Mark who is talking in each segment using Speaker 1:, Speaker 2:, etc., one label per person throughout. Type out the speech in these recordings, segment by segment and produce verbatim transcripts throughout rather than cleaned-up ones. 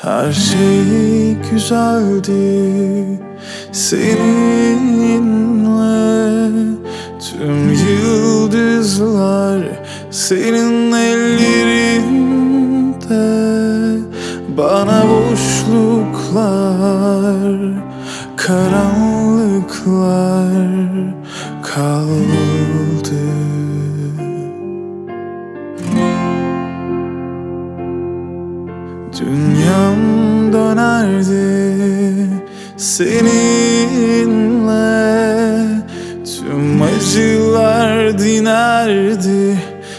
Speaker 1: Her şey güzeldi seninle. Tüm yıldızlar senin ellerinde. Bana boşluklar, karanlıklar kaldı. Dünyam dönerdi seninle. Tüm acılar dinerdi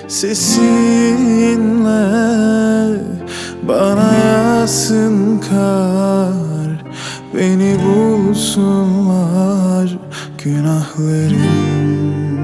Speaker 1: sesinle. Bana yağsın kar, beni bulsunlar günahlarım.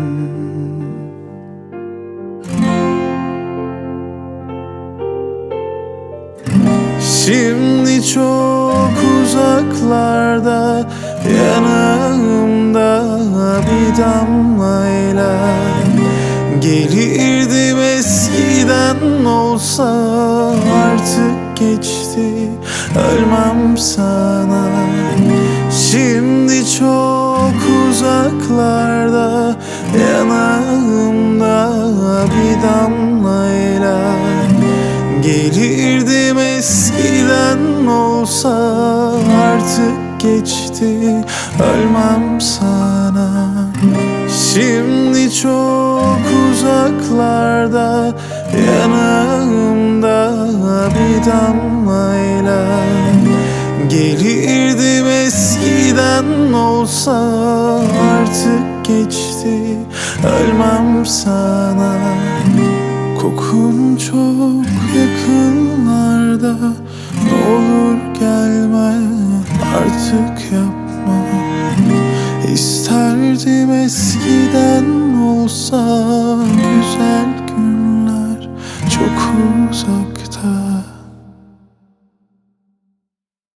Speaker 1: Şimdi çok uzaklarda, yanımda bir damlayla. Gelirdim eskiden, olsa artık geçti, ölmem sana. Şimdi çok uzaklarda, yanımda bir damlayla. Gelirdim eskiden, olsa artık geçti, ölmem sana. Şimdi çok uzaklarda, yanımda bir damlayla. Gelirdim eskiden, olsa artık geçti, ölmem sana. Kokun çok yakınlarda, ne olur gelme, artık yapma. İsterdim eskiden, olsa güzel günler çok uzakta.